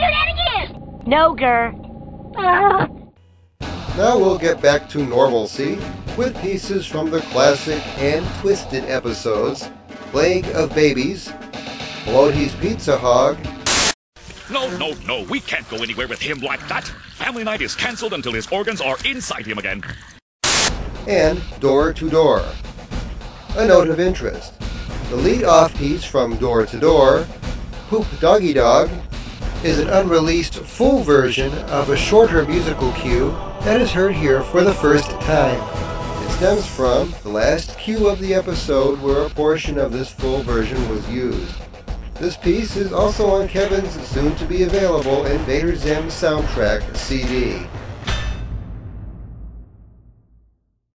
that again! No, Gur. Now we'll get back to normalcy with pieces from the classic and twisted episodes Plague of Babies, Floaty's Pizza Hog. No, we can't go anywhere with him like that. Family night is cancelled until his organs are inside him again. And Door to Door. A note of interest. The lead-off piece from Door to Door, Poop Doggy Dog, is an unreleased full version of a shorter musical cue that is heard here for the first time. It stems from the last cue of the episode where a portion of this full version was used. This piece is also on Kevin's soon-to-be-available Invader Zim soundtrack CD.